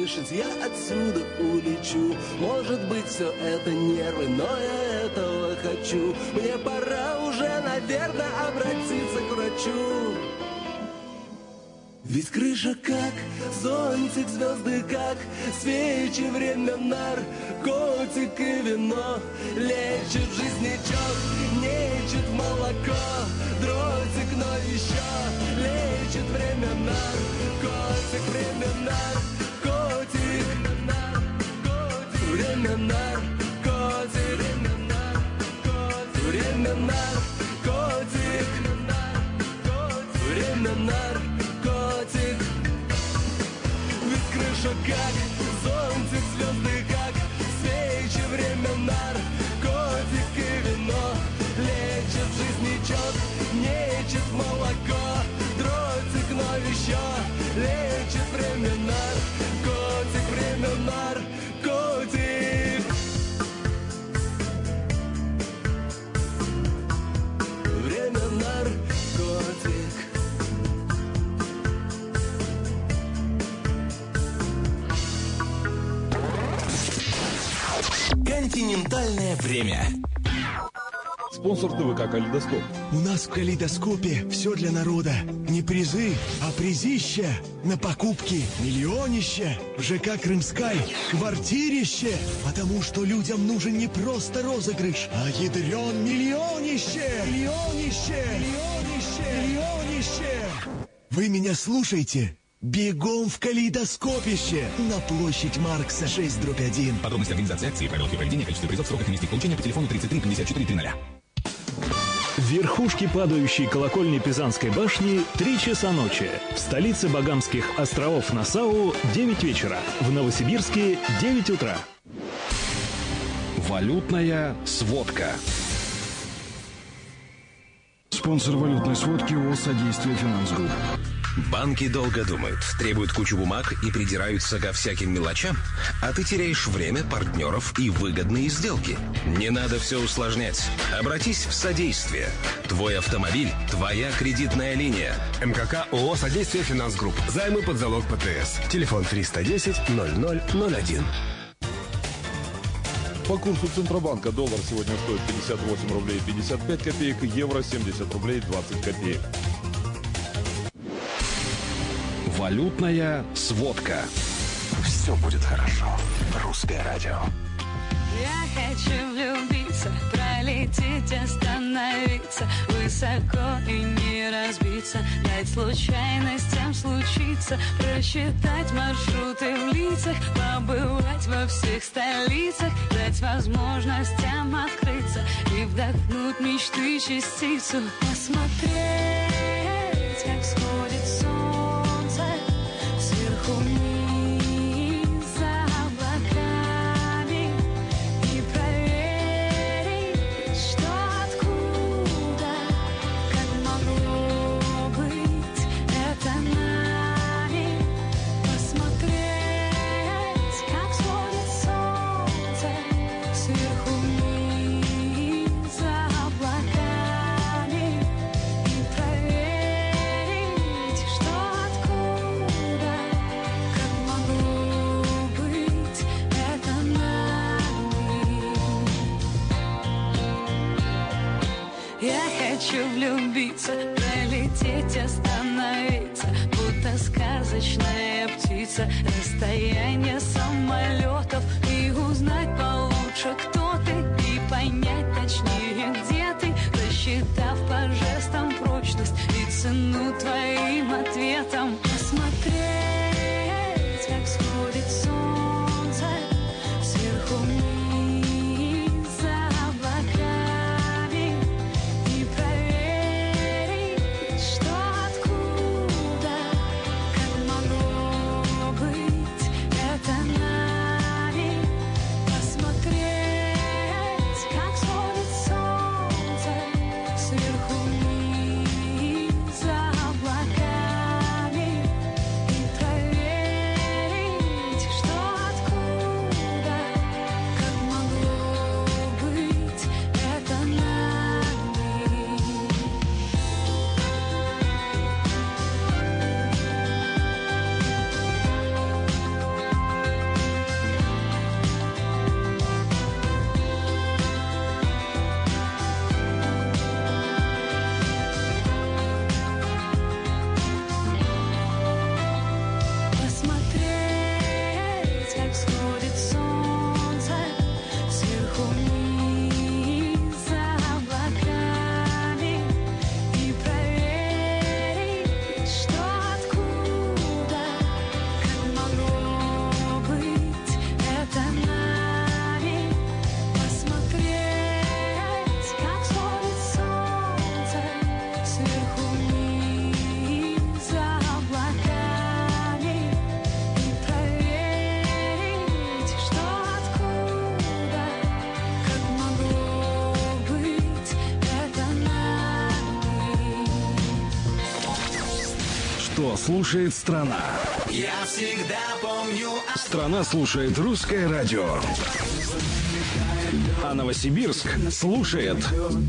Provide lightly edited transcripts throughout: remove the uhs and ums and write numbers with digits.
услышать, я отсюда улечу. Может быть, все это нервы, но я этого хочу. Мне пора уже, наверное, обратиться к врачу. Ведь крыша как зонтик, звезды как свечи, время наркотик и вино. Лечит жизничок, нечет молоко, дротик, но еще лечит время наркотик, время наркотик, время наркотик, время наркотик, время наркотик. Ведь крыша как зонтик, звезды как свечи, время наркотик и вино. Лечит жизничок, нечет молоко, дротик, но еще лечит время наркотик, время наркотик. Время наркотик. Континентальное время. Спонсор ТВК «Калейдоскоп». У нас в «Калейдоскопе» все для народа. Не призы, а призища. На покупки миллионище. В ЖК «Крымскай» квартирище. Потому что людям нужен не просто розыгрыш, а ядрен миллионище. Миллионище. Миллионище. Миллионище. Вы меня слушаете? Бегом в «Калейдоскопище» на площадь Маркса 6/1. Подробности организации акции, правила проведения, количество призов, сроках и месте их получения по телефону 33 54 300. Верхушки падающей колокольни Пизанской башни 3 часа ночи. В столице Багамских островов Насау 9 вечера. В Новосибирске 9 утра. Валютная сводка. Спонсор валютной сводки ООО «Содействие Финансгрупп». Банки долго думают, требуют кучу бумаг и придираются ко всяким мелочам, а ты теряешь время, партнеров и выгодные сделки. Не надо все усложнять. Обратись в «Содействие». Твой автомобиль – твоя кредитная линия. МКК ООО «Содействие Финансгрупп». Займы под залог ПТС. Телефон 310-0001. По курсу Центробанка доллар сегодня стоит 58 рублей 55 копеек, евро 70 рублей 20 копеек. Валютная сводка. Все будет хорошо. Русское радио. Я хочу влюбиться, пролететь, остановиться, высоко и не разбиться, дать случайностям случиться, просчитать маршруты в лицах, побывать во всех столицах, дать возможностям открыться и вдохнуть мечты частицу, посмотреть, как сходит солнце сверху вниз. Хочу влюбиться, пролететь, остановиться, будто сказочная птица, расстояние самолетов, и узнать получше, кто ты, и понять точнее, где ты, рассчитав по жестам прочность и цену твоим ответам, посмотреть, как сходит солнце сверху вниз. Сверху вниз за облаками слушает страна. Я всегда помню... Страна слушает русское радио. А Новосибирск слушает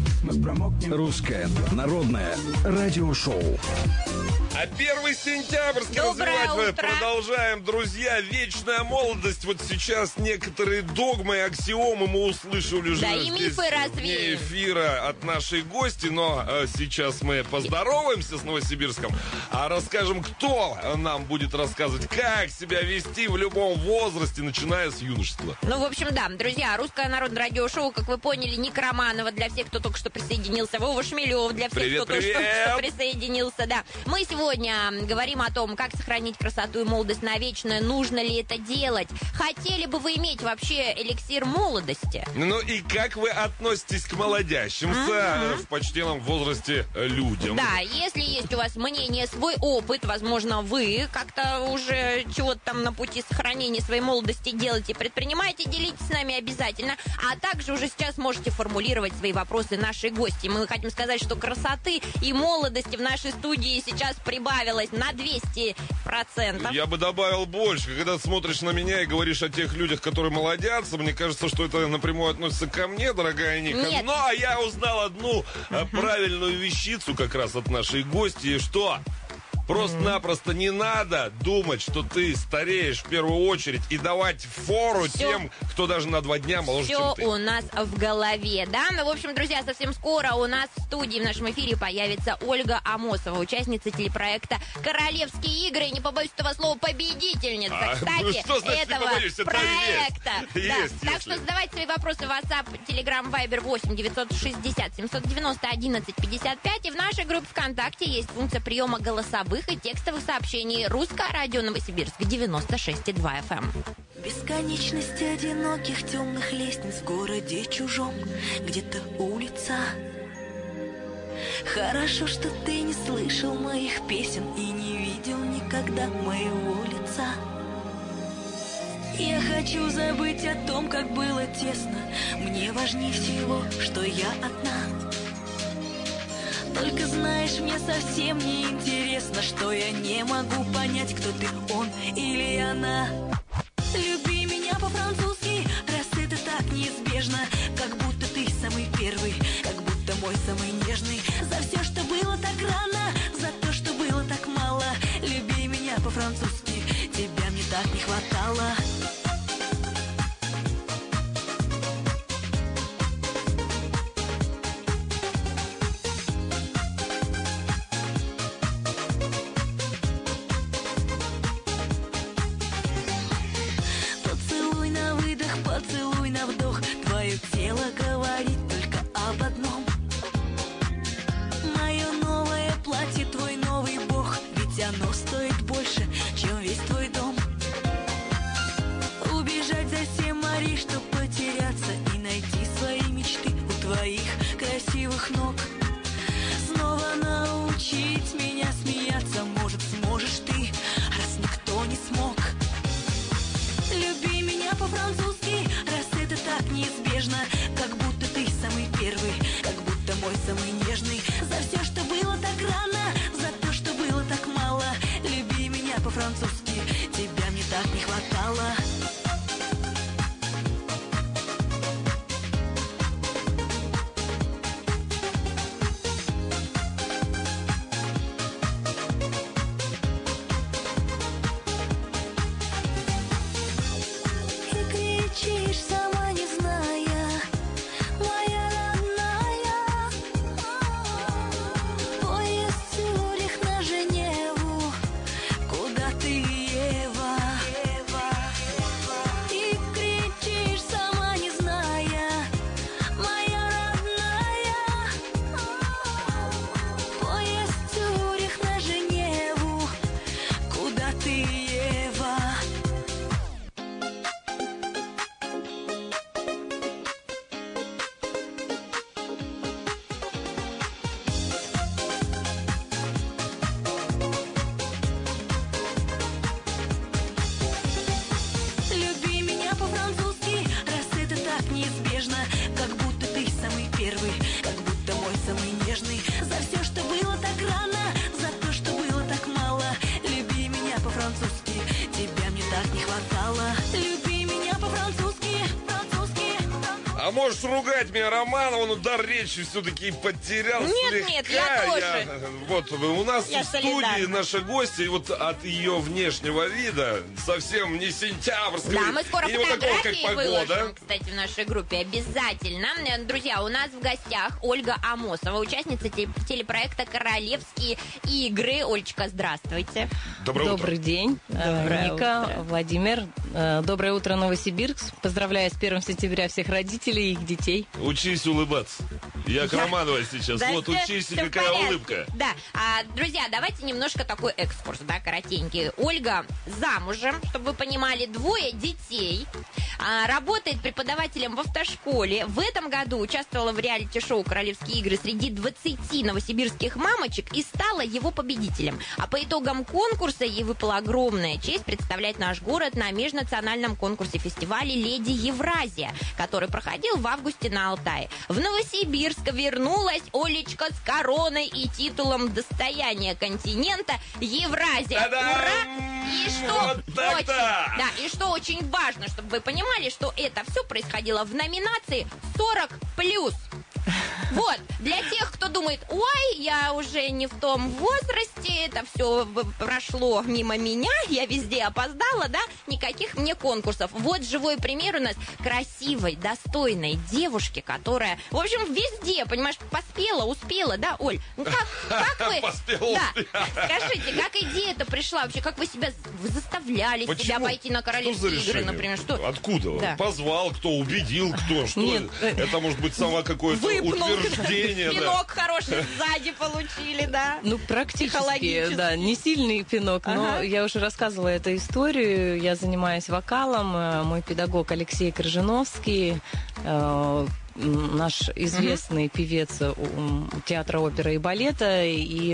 русское народное радиошоу. А 1 сентябрьский развивать мы продолжаем, друзья. Вечная молодость. Вот сейчас некоторые догмы и аксиомы мы услышали уже. Да, и мифы вне эфира от нашей гости. Но сейчас мы поздороваемся с Новосибирском, а расскажем, кто нам будет рассказывать, как себя вести в любом возрасте, начиная с юношества. Ну, в общем, да, друзья, русское народное радиошоу, как вы поняли, Ник Романова для всех, кто только что присоединился, Вова Шмелев для всех, кто только что присоединился, да. Мы сегодня говорим о том, как сохранить красоту и молодость навечно, нужно ли это делать. Хотели бы вы иметь вообще эликсир молодости? Ну и как вы относитесь к молодящимся в почтенном возрасте людям? Да, если есть у вас мнение, свой опыт, возможно, вы как-то уже чего-то там на пути сохранения своей молодости делаете, предпринимаете, делитесь с нами обязательно. А также уже сейчас можете формулировать свои вопросы нашей гости. Мы хотим сказать, что красоты и молодости в нашей студии сейчас прибавилось на 200%. Я бы добавил больше. Когда смотришь на меня и говоришь о тех людях, которые молодятся, мне кажется, что это напрямую относится ко мне, дорогая Ника. Нет. Но я узнал одну правильную вещицу как раз от нашей гости, что... Просто-напросто не надо думать, что ты стареешь в первую очередь и давать фору тем, кто даже на 2 дня моложе, чем ты. Все у нас в голове, да? Ну, в общем, друзья, совсем скоро у нас в студии в нашем эфире появится Ольга Амосова, участница телепроекта «Королевские игры». Не побоюсь этого слова, победительница, кстати, этого проекта. Так что задавайте свои вопросы в WhatsApp, Telegram, Viber 8 960 790 11 55. И в нашей группе ВКонтакте есть функция приема голосовых и текстовых сообщений. Русское радио Новосибирск 96,2 FM. Бесконечность одиноких темных лестниц в городе чужом, где-то улица. Хорошо, что ты не слышал моих песен и не видел никогда моего лица. Я хочу забыть о том, как было тесно. Мне важнее всего, что я одна. Только знаешь, мне совсем не интересно, что я не могу понять, кто ты, он или она. Люби меня по-французски, раз это так неизбежно, как будто ты самый первый, как будто мой самый нежный. За все, что было так рано, за то, что было так мало. Люби меня по-французски, тебя мне так не хватало. Поцелуй на вдох, твое тело говорит только об одном. Мое новое платье, твой новый бог, ведь оно стоит больше, чем весь твой дом. Убежать за 7 морей, чтоб потеряться и найти свои мечты у твоих красивых ног. Снова научить меня смеяться, может, сможешь ты, раз никто не смог. Люби меня по-французски, раз это так неизбежно, как будто ты самый первый, как будто мой самый нежный. За все, что было так рано, за то, что было так мало. Люби меня по-французски, тебя мне так не хватало. Сама не зная, моя родная. Поезд Цюрих на Женеву, куда ты, Ева? мало. Люби меня по-французски. А можешь ругать меня, Роман, он удар речи все-таки потерял Нет, слегка. я тоже. Вот, у нас Я в студии солидарна. наша гостья, и вот от ее внешнего вида совсем не сентябрьского. Да, мы скоро и не вот такого, как фотографии погода. выложим, кстати, в нашей группе. Обязательно. Друзья, у нас в гостях Ольга Амосова, участница телепроекта «Королевские игры». Олечка, здравствуйте. Доброе утро. Добрый день, Ника, утро. Владимир. Доброе утро, Новосибирск. Поздравляю с 1 сентября всех родителей и их детей. Учись улыбаться. Я к Романовой сейчас. Да, Вот учись, всё в какая порядке. улыбка. Да. Друзья, давайте немножко такой экскурс, да, коротенький. Ольга замужем, чтобы вы понимали, 2 детей. Работает преподавателем в автошколе. В этом году участвовала в реалити-шоу «Королевские игры» среди 20 новосибирских мамочек и стала его победителем. А по итогам конкурса ей выпала огромная честь представлять наш город на межнациональном конкурсе-фестивале «Леди Евразия», который проходил в августе на Алтае. В Новосибирск вернулась Олечка с короной и титулом достояния континента Евразия. Та-дам! Ура! И что Вот так-то! и что очень важно, чтобы вы понимали, что это все происходило в номинации 40+. Вот, для тех, кто думает, ой, я уже не в том возрасте, это все прошло мимо меня, я везде опоздала, да, никаких мне конкурсов. Вот живой пример у нас красивой, достойной девушки, которая, в общем, везде, понимаешь, поспела, успела, да, Оль? Ну как вы... Поспела, да, успела. скажите, как идея-то пришла вообще, как вы себя заставляли себя пойти на «Королевские игры», например, что? Откуда? Да. Позвал, кто убедил, кто, что? Нет. Это может быть само какое-то утверждение. Да. Пинок хороший сзади получили, да? Ну, практически, Психологически. да, не сильный пинок, но Ага. я уже рассказывала эту историю. Я занимаюсь вокалом. Мой педагог Алексей Крыжиновский, наш известный певец театра оперы и балета, и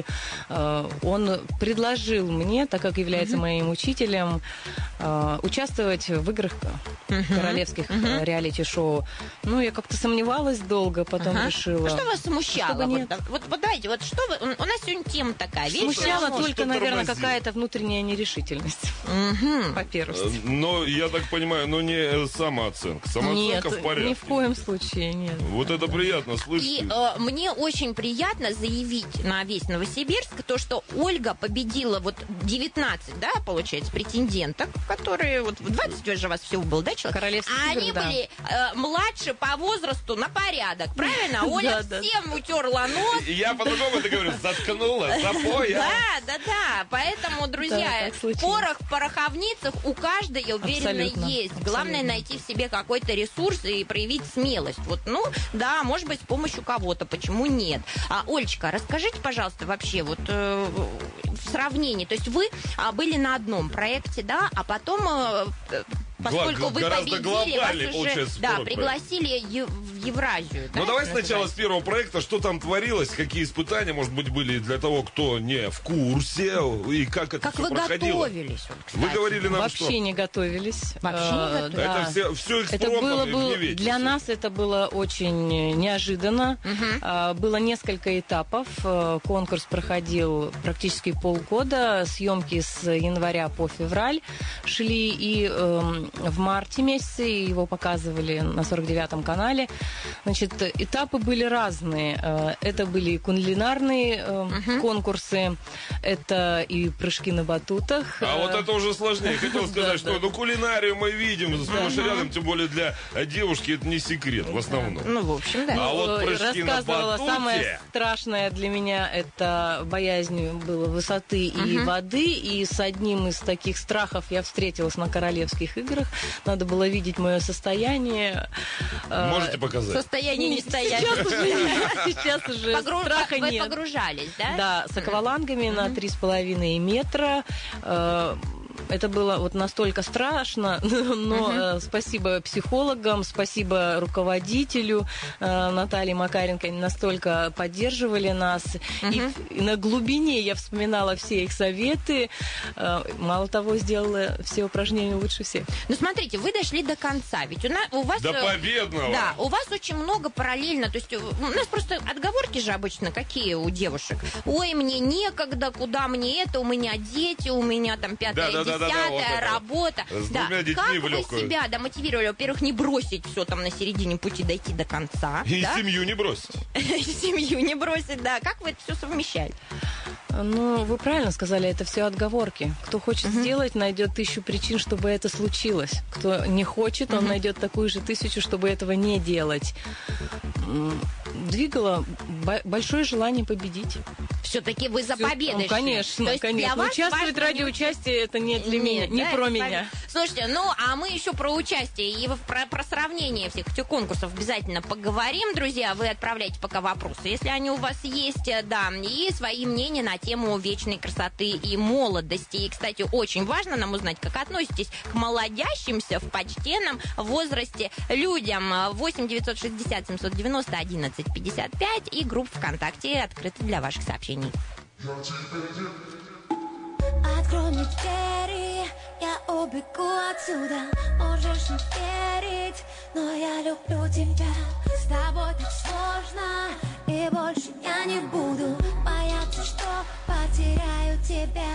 он предложил мне, так как является моим учителем, участвовать в играх королевских реалити-шоу. Ну, я как-то сомневалась долго, потом решила. Ну, что вас смущало? Чтобы нет. Вот давайте, вот что вы... У нас сегодня тема такая. Смущала что только, наверное, тормозило? какая-то внутренняя нерешительность. По первости. Но, я так понимаю, не самооценка. Самооценка Нет, в порядке. ни в коем случае нет. Вот это приятно слышать. И мне очень приятно заявить на весь Новосибирск то, что Ольга победила вот 19, да, получается, претенденток, которые вот 20 же у вас всего было, да, человек? Королевских А игр, они да. были младше по возрасту на порядок, правильно? Оля Да. всем утерла нос. Я по-другому это говорю, заткнула, запоя. Да. Поэтому, друзья, так случилось. порох в пороховницах у каждой, я уверена, Абсолютно. есть. Главное Абсолютно. найти в себе какой-то ресурс и проявить смелость. Вот, ну, да, может быть, с помощью кого-то, почему нет? Олечка, расскажите, пожалуйста, вообще, вот в сравнении, то есть вы были на одном проекте, да, а потом... Поскольку вы Гораздо победили, глобальнее, вас уже получается, да, второй пригласили в Евразию. Ну, да, давай это сначала с называется? первого проекта, что там творилось, какие испытания, может быть, были для того, кто не в курсе, и как это Как все вы проходило. готовились? Вот, кстати? Вы говорили нам, Вообще что... не готовились. Вообще не готовились? Да. Это все Это экспромтом было и в Невете для всё. нас это было очень неожиданно. Было несколько этапов. Конкурс проходил практически полгода. Съемки с января по февраль шли, и в марте месяце его показывали на 49-м канале. Значит, этапы были разные. Это были кулинарные конкурсы, это и прыжки на батутах. А вот это уже сложнее. Хотел сказать, Да, что да. ну, кулинарию мы видим сплошь и рядом, тем более для девушки это не секрет в основном. Ну, в общем, да. А вот прыжки на Рассказывала, батуте... самое страшное для меня это боязнь было высоты и воды, и с одним из таких страхов я встретилась на Королевских играх. Надо было видеть мое состояние. Можете показать? Состояние не стоять. Сейчас уже страха Вы нет. погружались, да? Да, с аквалангами на 3,5 метра. Это было вот настолько страшно, но спасибо психологам, спасибо руководителю Наталье Макаренко, они настолько поддерживали нас. И на глубине я вспоминала все их советы. Мало того, сделала все упражнения лучше всех. Ну, смотрите, вы дошли до конца. Ведь у вас... До победного! Да, у вас очень много параллельно. То есть у нас просто отговорки же обычно какие у девушек. Ой, мне некогда, куда мне это, у меня дети, у меня там 5-е, Да-да-да, 10-я работа. С двумя детьми в легкую. Как вы себя мотивировали? Во-первых, не бросить все там на середине пути, дойти до конца. И семью не бросить. Семью не бросить, да. Как вы это все совмещаете? Ну, вы правильно сказали, это все отговорки. Кто хочет сделать, найдет 1000 причин, чтобы это случилось. Кто не хочет, он найдет такую же 1000, чтобы этого не делать. Двигало большое желание победить. Все-таки вы за победой. Ну, конечно, конечно. Участвовать ради участия это не для меня, не про меня. Слушайте, ну, а мы еще про участие и про сравнение всех этих конкурсов обязательно поговорим, друзья. Вы отправляйте пока вопросы, если они у вас есть, да, и свои мнения на тему вечной красоты и молодости. И, кстати, очень важно нам узнать, как относитесь к молодящимся в почтенном возрасте людям. 8 960 790 11 55 и группа ВКонтакте открыта для ваших сообщений. Открой мне двери, я убегу отсюда. Можешь не верить, но я люблю тебя. С тобой так сложно, и больше я не буду бояться, что потеряю тебя.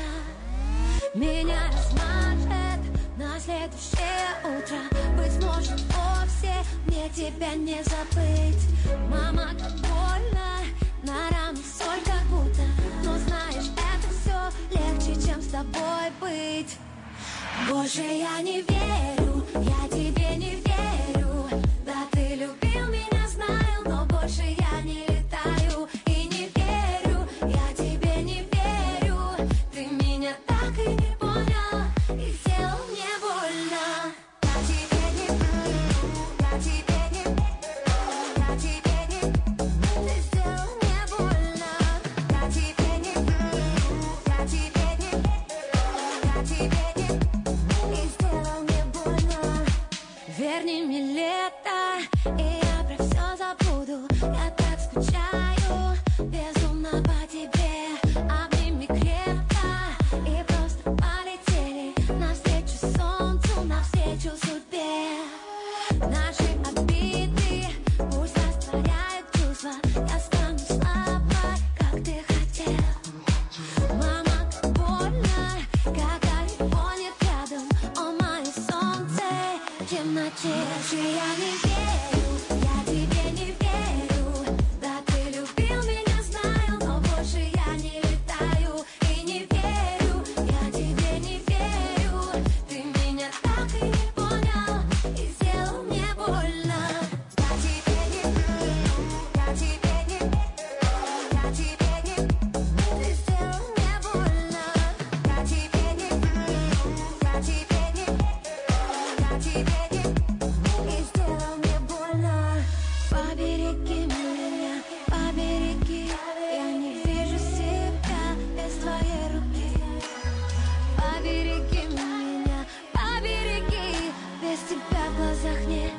Меня размажет на следующее утро. Быть может, вовсе мне тебя не забыть. Мама, как больно, на рану соль как будто. Но знаешь, это все легче, чем с тобой быть. Больше я не верю, я тебе не верю. Да, ты любил меня, знаю, но больше я не летаю. И не верю, я тебе не верю. Ты меня так и не понял, и сделал мне больно. Я тебе не верю, я тебе не верю, я тебе не верю. Ты сделал мне больно. Я тебе не верю, я тебе не верю, я тебе не верю. И сделал мне больно. Верни мне лето, и я про все забуду. Я так скучаю, безумно по тебе. Обними крепко, и просто полетели навстречу солнцу, навстречу судьбе. Наши обиды пусть растворяют чувства. Я стану слабой, как ты хотел. Мама, как больно, когда его нет рядом. О, мое солнце в темноте. Больше я не верю, я тебе не верю. Да, ты любил меня, знаю, но больше я не летаю. И не верю, я тебе не верю. Ты меня так и не понял, и сделал мне больно. Я тебе не верю, я тебе не верю, я тебе не верю. Ты сделал мне больно. Я тебе не верю, я тебе не верю, я тебе не верю. И сделал мне больно. Побереги меня, побереги. Я не вижу себя без твоей руки. Побереги меня, побереги. Без тебя в глазах нет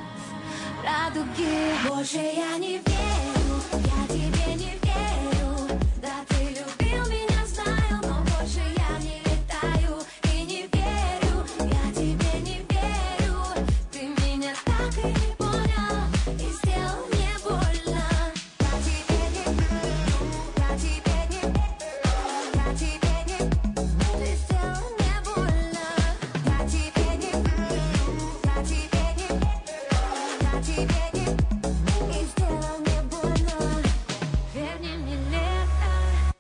радуги. Больше я не верю, я тебе не верю. Да, ты любил меня, знаю, но больше я не летаю. И не верю, я тебе не верю. Ты меня так и не понял, и сделал мне больно. Я тебе не верю, я тебе не верю, я тебе не верю. Ты сделал мне больно. Я тебе не верю, я тебе не верю, я тебе не верю. И сделал мне больно. Верни мне лето.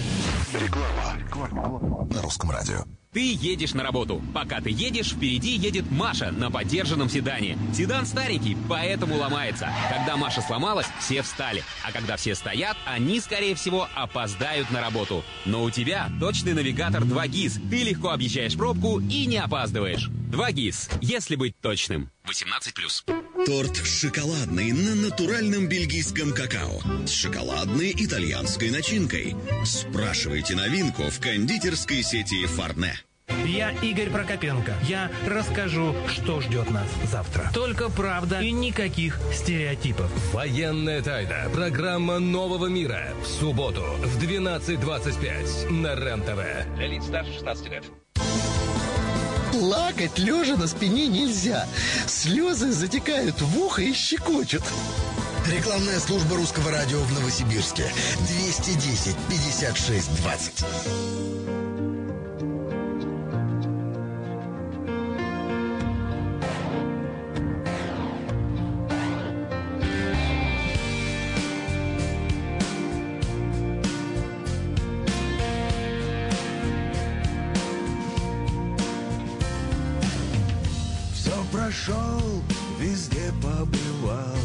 Реклама на Русском радио. Ты едешь на работу. Пока ты едешь, впереди едет Маша на подержанном седане. Седан старенький, поэтому ломается. Когда Маша сломалась, все встали. А когда все стоят, они, скорее всего, опоздают на работу. Но у тебя точный навигатор 2GIS. Ты легко объезжаешь пробку и не опаздываешь. 2GIS, если быть точным. 18+. Торт шоколадный на натуральном бельгийском какао с шоколадной итальянской начинкой. Спрашивайте новинку в кондитерской сети Фарне. Я Игорь Прокопенко. Я расскажу, что ждет нас завтра. Только правда и никаких стереотипов. Военная тайна. Программа нового мира. В субботу в 12:25 на РЕН-ТВ. Для лиц старше 16 лет. Плакать лежа на спине нельзя. Слезы затекают в ухо и щекочут. Рекламная служба Русского радио в Новосибирске. 210 56 20. прошел, везде побывал.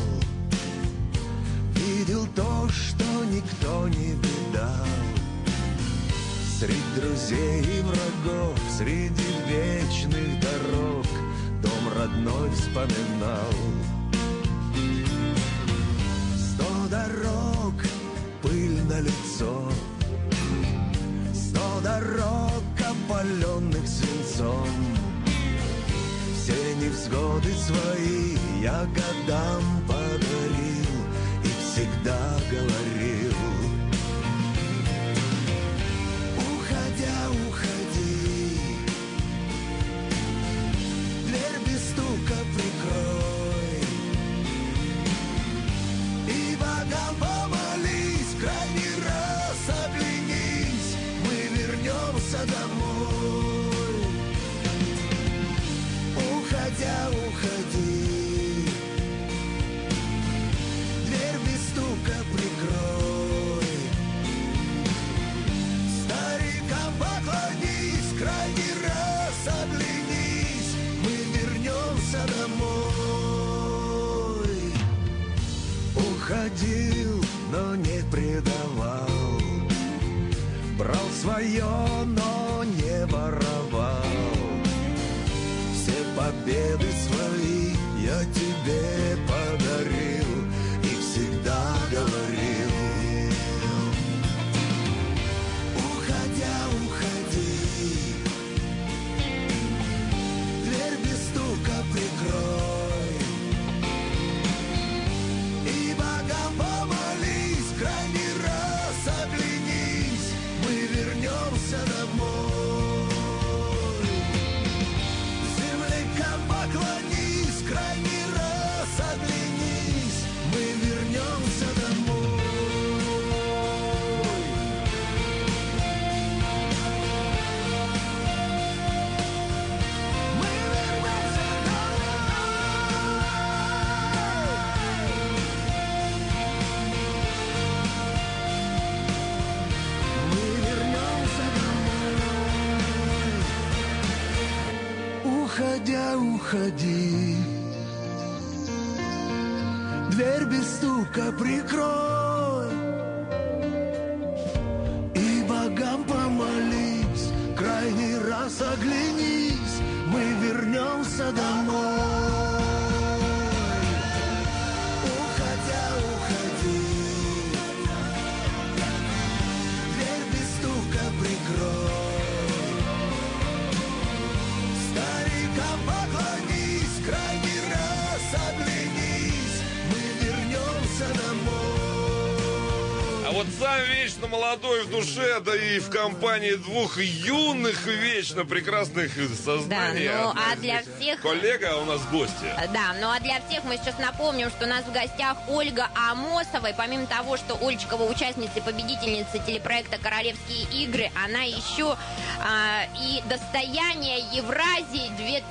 Видел то, что никто не видал. Среди друзей и врагов, среди вечных дорог дом родной вспоминал. 100 дорог, пыль на лицо, 100 дорог, опаленных свинцом. Все невзгоды свои я годам подарил и всегда говорил: уходя, уходи, дверь без стука прикрой, и богам помолись, крайний раз оглянись, мы вернемся домой. Уходя, уходи, дверь без стука прикрой, старикам поклонись, крайний раз оглянись, мы вернемся домой. Уходил, но не предавал, брал свое, но не воровал. Победы свои я тебе подарил и всегда говорил: уходя, уходи, дверь без стука прикрой, и богам помолись, крайний раз оглянись, мы вернемся домой. Поклонись, крайний раз оглянись, мы вернемся домой. Мы вернемся домой. Мы вернемся домой. Уходя, уходи, дверь без стука прикрой, и богам помолись, крайний раз оглянись, мы вернемся домой. Уходя, уходи, дверь без стука прикрой, поклонись, крайний раз оглянись, мы вернемся домой. А вот сам вечно молодой в душе, да и в компании двух юных, вечно прекрасных сознаний. Да, ну а для всех... Коллега, у нас гости. Да, ну а для всех мы сейчас напомним, что у нас в гостях Ольга Амосова. И помимо того, что Олечка участница и победительница телепроекта «Королевские игры», она еще и достояние Евразии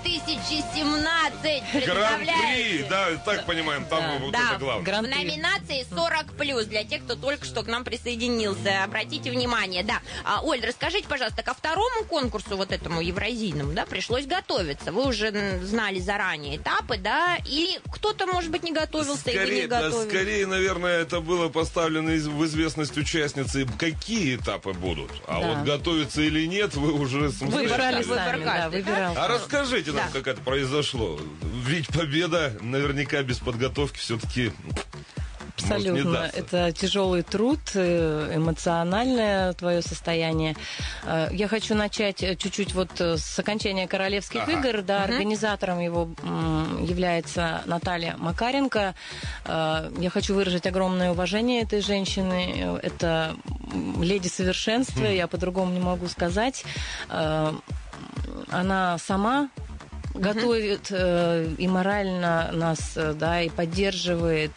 2017. Гран-при, да, так понимаем, там да, вот это главное. В номинации 40+, для тех, кто только что к нам присоединился. Обратите внимание, да. Оль, расскажите, пожалуйста, ко второму конкурсу, вот этому евразийному, да, пришлось готовиться. Вы уже знали заранее этапы, да? Или кто-то, может быть, не готовился скорее, или не готовился? Да, скорее, наверное, это было поставлено в известность участницы, какие этапы будут. А да. Вот готовиться или нет, вы уже выбирали сами, да, выбирал. А расскажите нам, как это произошло. Ведь победа наверняка без подготовки все-таки... Абсолютно. Это тяжелый труд, эмоциональное твое состояние. Я хочу начать чуть-чуть вот с окончания Королевских игр. Да, организатором его является Наталья Макаренко. Я хочу выразить огромное уважение этой женщины. Это леди совершенства, я по-другому не могу сказать. Она сама готовит и морально нас, да, и поддерживает.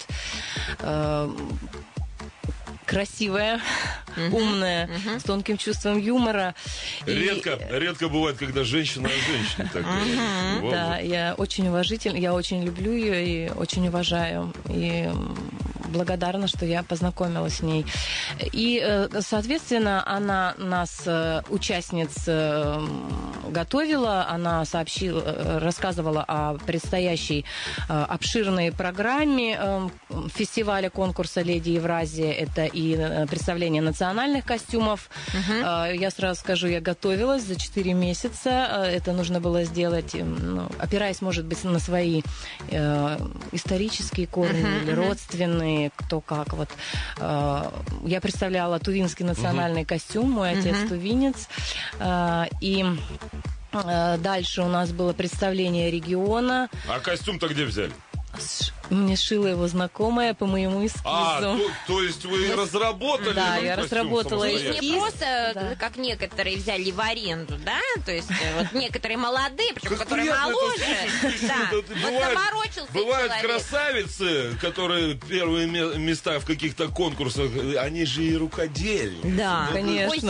Красивая, умная, с тонким чувством юмора. Редко бывает, когда женщина о женщине так говорит. Да, я очень уважительна, я очень люблю ее и очень уважаю. И благодарна, что я познакомилась с ней. И, соответственно, она нас, участниц, готовила, она рассказывала о предстоящей обширной программе фестиваля конкурса «Леди Евразия». Это и представление национальных костюмов. Я сразу скажу, я готовилась за 4 месяца. Это нужно было сделать, опираясь, может быть, на свои исторические корни или родственные, кто как. Вот. Я представляла тувинский национальный костюм, мой отец тувинец. И дальше у нас было представление региона. А костюм-то где взяли? Мне шила его знакомая по моему эскизу. То есть вы разработали? Да, я разработала эскиз. Не просто, как некоторые взяли в аренду, да? То есть вот некоторые молодые, причем которые моложе. Да. Вот заморочился бывают человек. Красавицы, которые первые места в каких-то конкурсах, они же и рукодельницы. Да, конечно.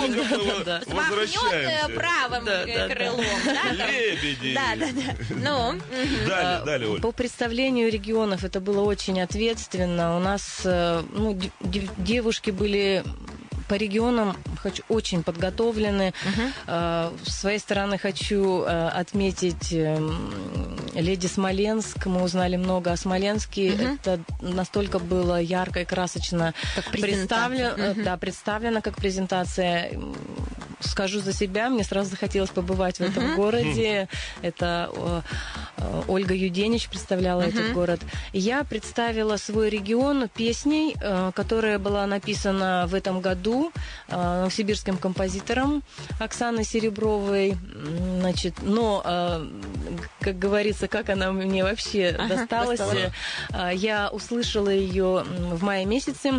Смахнет правым крылом. Лебеди. Да. Далее, Оль. По представлению регионов это было очень ответственно. У нас девушки были по регионам очень подготовлены. С своей стороны хочу отметить «Леди Смоленск». Мы узнали много о Смоленске. Это настолько было ярко и красочно представлено как презентация. Скажу за себя, мне сразу захотелось побывать в этом городе. Это Ольга Юденич представляла этот город. Я представила свой регион песней, которая была написана в этом году новосибирским композитором Оксаной Серебровой. Значит, но, как говорится, как она мне вообще досталась, я услышала ее в мае месяце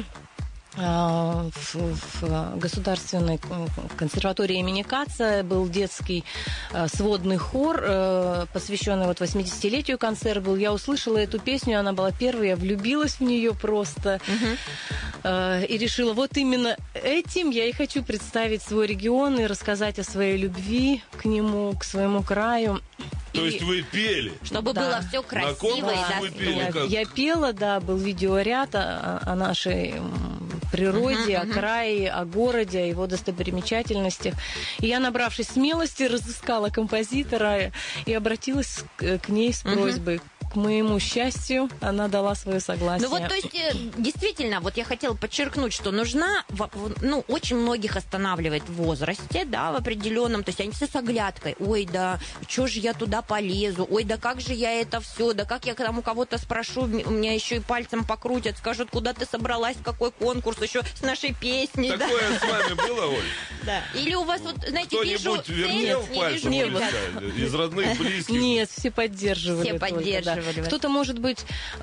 в Государственной консерватории имени Каца. Был детский сводный хор, посвященный 80-летию. Концерт был. Я услышала эту песню, она была первой, я влюбилась в нее просто. И решила, вот именно этим я и хочу представить свой регион и рассказать о своей любви к нему, к своему краю. То есть вы пели? Чтобы было все красиво и достойно. Я пела, да, был видеоряд о нашей природе, о крае, о городе, о его достопримечательностях. И я, набравшись смелости, разыскала композитора и обратилась к ней с просьбой. К моему счастью, она дала свое согласие. Ну вот, то есть, действительно, вот я хотела подчеркнуть, что нужна, очень многих останавливает в возрасте, да, в определенном, то есть они все с оглядкой. Ой, да, что же я туда полезу? Ой, да как же я это все? Да как я там у кого-то спрошу? У меня еще и пальцем покрутят, скажут, куда ты собралась, какой конкурс, еще с нашей песней. Такое с вами было, Оль? Да. Или у вас, вот, знаете, вижу... Кто-нибудь вернел пальцем из родных, близких? Нет, все поддерживали. Все поддерживали. Кто-то, может быть,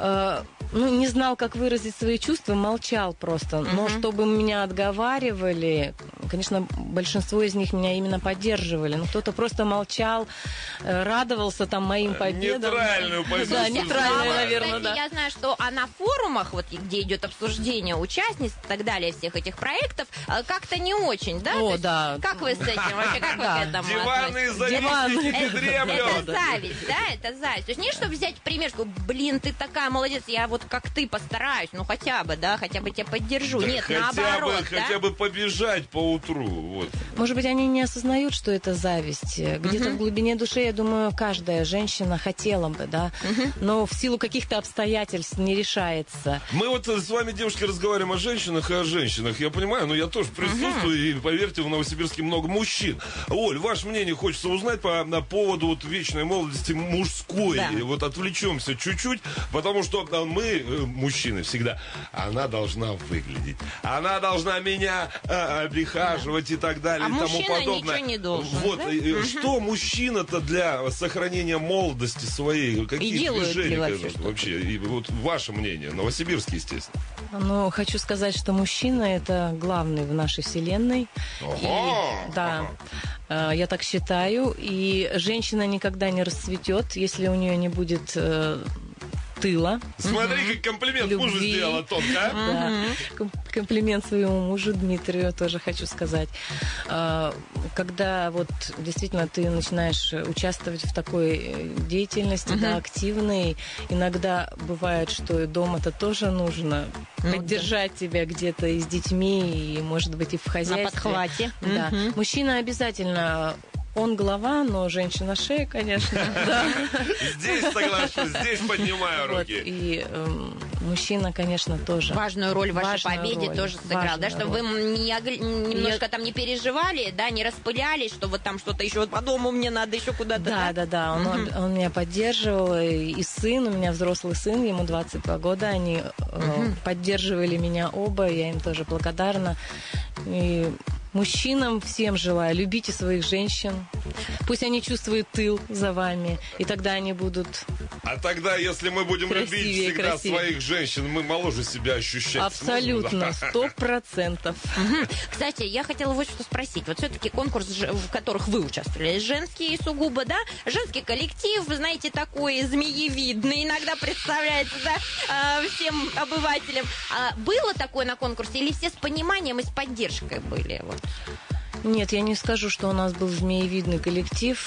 не знал, как выразить свои чувства, молчал просто. Но чтобы меня отговаривали, конечно, большинство из них меня именно поддерживали. Но кто-то просто молчал, радовался там моим победам. Нейтральную позицию. Да, нейтральную, наверное, да. Я знаю, что на форумах, вот где идет обсуждение участниц и так далее, всех этих проектов, как-то не очень, да? О, да. Как вы с этим вообще, как вы к этому диванные завистники дремлют. Это зависть, да, это зависть. То есть не чтобы взять пример, что, блин, ты такая молодец, я вот как ты постараюсь, ну хотя бы, да, хотя бы тебя поддержу. Да, нет, наоборот, да? Хотя бы побежать по утру, вот. Может быть, они не осознают, что это зависть. Где-то в глубине души, я думаю, каждая женщина хотела бы, да, но в силу каких-то обстоятельств не решается. Мы вот с вами, девушки, разговариваем о женщинах и о женщинах. Я понимаю, но я тоже присутствую, и, поверьте, в Новосибирске много мужчин. Оль, ваше мнение хочется узнать по поводу вот вечной молодости мужской. Да. Вот отвлечемся чуть-чуть, потому что мы, мужчины, всегда, она должна выглядеть, она должна меня обихаживать и так далее, и тому подобное. Ничего не должен. Вот, да? Что мужчина-то для сохранения молодости своей, какие движения вообще? И вот ваше мнение, Новосибирский, естественно. Ну, хочу сказать, что мужчина — это главный в нашей вселенной. Да, я так считаю. И женщина никогда не расцветет, если у нее не будет тыла. Смотри, как комплимент мужу сделала тонко, а? Да. Комплимент своему мужу Дмитрию тоже хочу сказать. Когда вот действительно ты начинаешь участвовать в такой деятельности, да, активной, иногда бывает, что дома-то тоже нужно поддержать тебя где-то и с детьми, и, может быть, и в хозяйстве. На подхвате. Да. Мужчина обязательно... Он голова, но женщина шея, конечно. Здесь соглашусь, здесь поднимаю руки. И мужчина, конечно, тоже. Важную роль в вашей победе тоже сыграл, да, чтобы вы немножко там не переживали, да, не распылялись, что вот там что-то еще по дому мне надо еще куда-то. Да. Он меня поддерживал, и сын, у меня взрослый сын, ему 22 года, они поддерживали меня оба, я им тоже благодарна. И мужчинам всем желаю, любите своих женщин. Пусть они чувствуют тыл за вами, и тогда они будут... А тогда, если мы будем любить всегда своих женщин, мы моложе себя ощущать. Абсолютно, 100%. Кстати, я хотела вот что спросить. Вот все-таки конкурс, в которых вы участвовали, женский сугубо, да? Женский коллектив, вы знаете, такой змеевидный, иногда представляется, да, всем обывателям. Было такое на конкурсе, или все с пониманием и с поддержкой были? Вот. Нет, я не скажу, что у нас был змеевидный коллектив.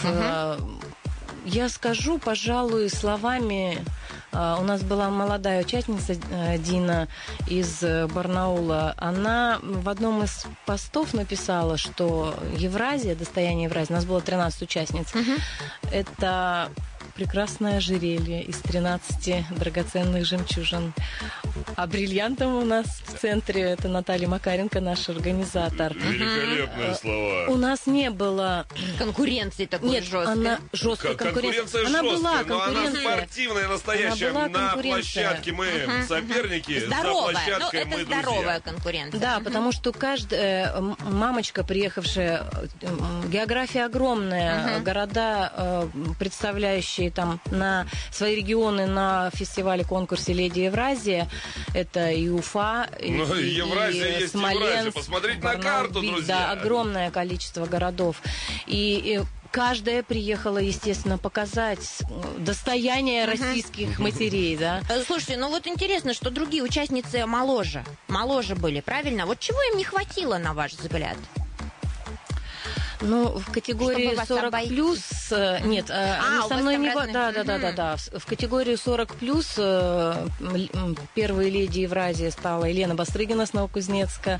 Я скажу, пожалуй, словами. У нас была молодая участница Дина из Барнаула. Она в одном из постов написала, что Евразия, достояние Евразии, у нас было 13 участниц, это прекрасное ожерелье из 13 драгоценных жемчужин. А бриллиантом у нас в центре это Наталья Макаренко, наш организатор. Великолепные слова. У нас не было конкуренции такой. Нет, жесткой. Она жесткая конкуренция. Она была конкуренция, но она спортивная, настоящая. На площадке мы соперники, здоровая. за площадкой мы друзья. Здоровая конкуренция. Да, потому что каждая мамочка, приехавшая, география огромная, города, представляющие там на свои регионы на фестивале-конкурсе «Леди Евразия». Это и Уфа, Евразия и есть Смоленск, Евразия. Посмотрите на карту, друзья. Да, огромное количество городов. И каждая приехала, естественно, показать достояние российских матерей, да. Слушайте, ну вот интересно, что другие участницы моложе были, правильно? Вот чего им не хватило, на ваш взгляд? Ну, в категории 40 плюс... Нет, они со мной не... Да. В категории 40 плюс первой леди Евразии стала Елена Бастрыгина с Новокузнецка.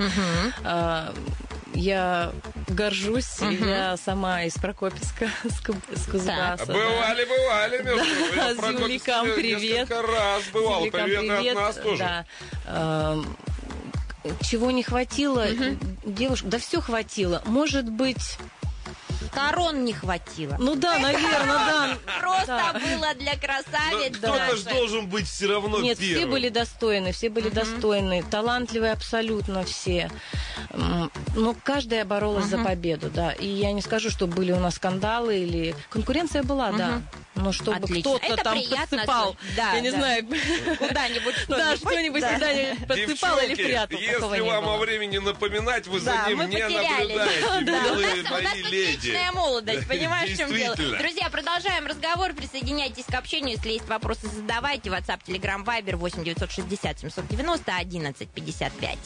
Я горжусь, я сама из Прокопьевска, с Кузбасса. Бывали, между прочим. Землякам привет. Несколько раз бывал, привет от нас тоже. Да. Чего не хватило, девушка, да все хватило. Может быть... Корон не хватило. Ну да, наверное, да. Просто было для красавиц. Кто-то же должен быть все равно Нет, первым. все были достойны, талантливые абсолютно все. Но каждая боролась за победу, да. И я не скажу, что были у нас скандалы или... Конкуренция была, да. Но чтобы кто-то там подсыпал, я не знаю, куда-нибудь что-нибудь куда-нибудь подсыпал или прятал. Если вам о времени напоминать, вы за ним не наблюдаете. Милые мои леди. Вечная молодость, понимаешь, в чем дело? Друзья, продолжаем разговор. Присоединяйтесь к общению. Если есть вопросы, задавайте. WhatsApp, Telegram, Viber 8 960 790 11 55.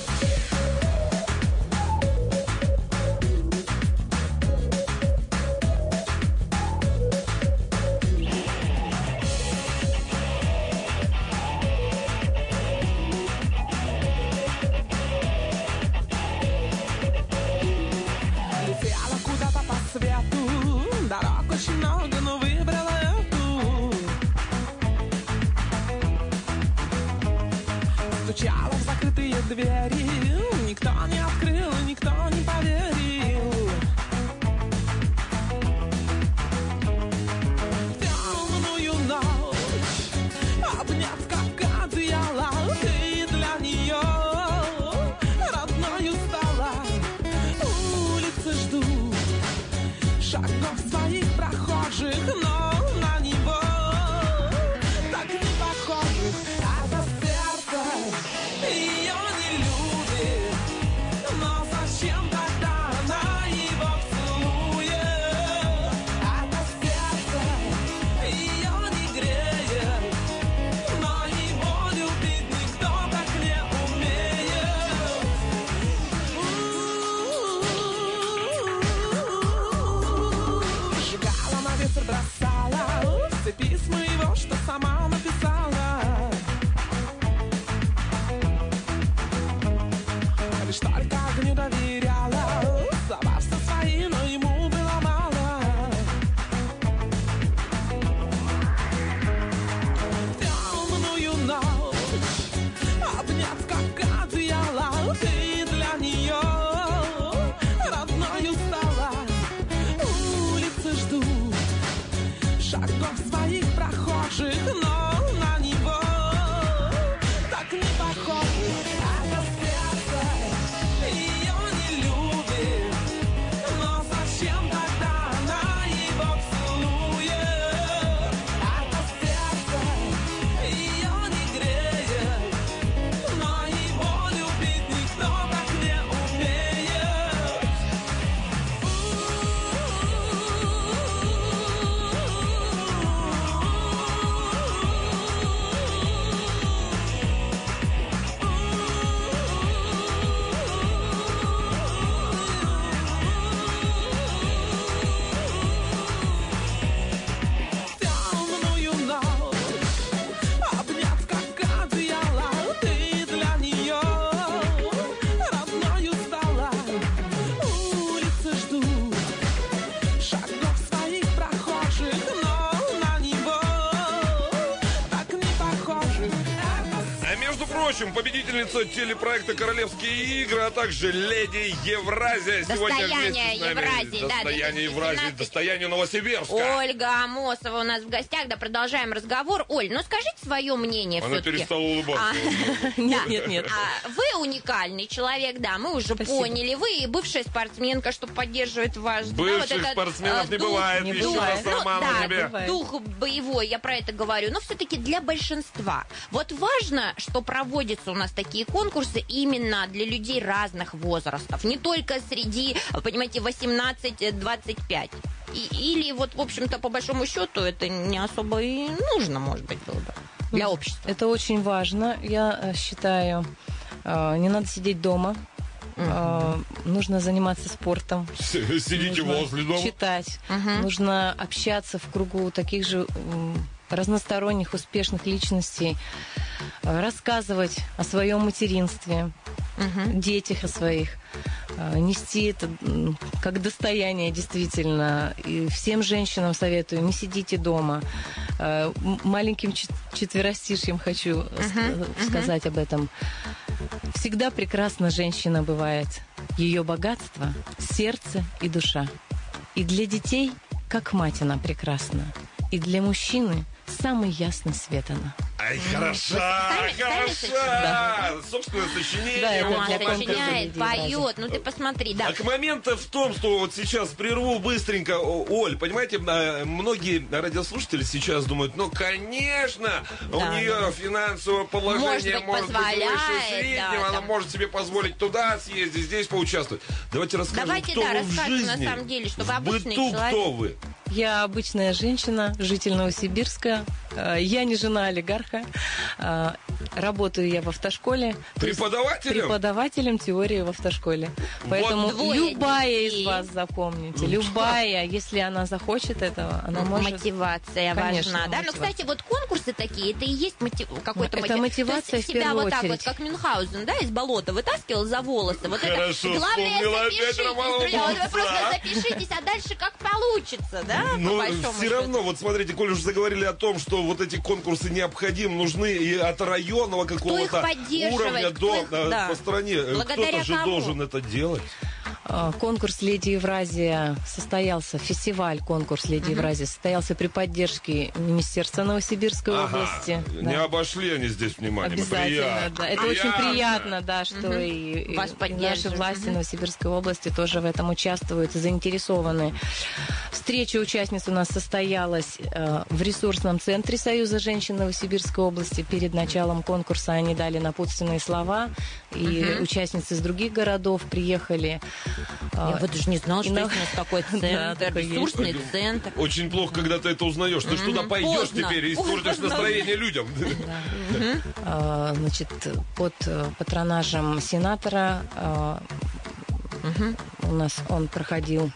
Дорог очень много, но выбрала эту. Стучала в закрытые двери, никто не открыл, никто не поверил. Темную ночь обнять как одеяло, ты для нее родною стала. Улицы ждут шагов своих прохожих, но на него так не похожих. А за сердце ее не любит. прочим, победительница телепроекта «Королевские игры», а также леди Евразия. Сегодня Достояние Евразии, да. Достояние Евразии, достояние Новосибирска. Ольга Амосова у нас в гостях, да, продолжаем разговор. Оль, ну скажите свое мнение Она все-таки. перестала улыбаться. Нет. Вы уникальный человек, да, мы уже поняли. Вы бывшая спортсменка, что поддерживает ваш... Бывших спортсменов не бывает, еще раз, Роман, тебе. Дух боевой, я про это говорю. Но все-таки для большинства. Вот важно, что проводятся у нас такие конкурсы именно для людей разных возрастов. Не только среди, понимаете, 18-25. Или вот, в общем-то, по большому счету, это не особо и нужно, может быть, было бы для общества. Это очень важно, я считаю. Не надо сидеть дома. Нужно заниматься спортом. Сидите возле дома. Читать. Нужно общаться в кругу таких же разносторонних, успешных личностей. Рассказывать о своем материнстве, детях о своих. Нести это как достояние, действительно. И всем женщинам советую, не сидите дома. Маленьким четверостишьем хочу сказать об этом. Всегда прекрасна женщина бывает. Ее богатство, сердце и душа. И для детей, как мать, она прекрасна. И для мужчины самый ясный свет она. Ай, хороша! Да. Собственное сочинение. Да, это для сочиняет, поет. Ну ты посмотри, да. Так момент-то в том, что вот сейчас прерву быстренько. Оль, понимаете, многие радиослушатели сейчас думают, ну, конечно, у нее финансовое положение может быть выше среднего, она может себе позволить туда съездить, здесь поучаствовать. Давайте расскажем, кто вы в жизни. На самом деле, чтобы обычный в быту человек. Кто вы? Я обычная женщина, житель Новосибирска. Я не жена олигарха. Работаю я в автошколе. Преподавателем? Преподавателем теории в автошколе. Поэтому любая из вас, запомните, любая, если она захочет этого, она может... Мотивация важна, да? Ну, кстати, вот конкурсы такие, это и есть какой-то это мотивация в себя первую вот так очередь. вот, как Мюнхгаузен, да, из болота вытаскивал за волосы. Вот Хорошо, это главное, вспомнила опять запишитесь, Романа друзья, вот вы Бурца. просто запишитесь, а дальше как получится, да? Ну, все равно, вот смотрите, коль уже заговорили о том, что вот эти конкурсы необходимы, нужны и от районного какого-то уровня до по стране. Кто-то же должен это делать. Конкурс «Леди Евразия» состоялся, фестиваль конкурс «Леди Евразия» состоялся при поддержке Министерства Новосибирской области. Не обошли они здесь вниманием. Обязательно, да. Это очень приятно, да, что и наши власти Новосибирской области тоже в этом участвуют и заинтересованы. Встреча участниц у нас состоялась в ресурсном центре Союза женщин Новосибирской области. Перед началом конкурса они дали напутственные слова, и участницы из других городов приехали. Я вот даже не знала, что есть у нас такой центр, ресурсный центр. Очень плохо, когда ты это узнаешь. Ты ж туда пойдешь теперь и испортишь настроение людям. Значит, под патронажем сенатора у нас он проходил...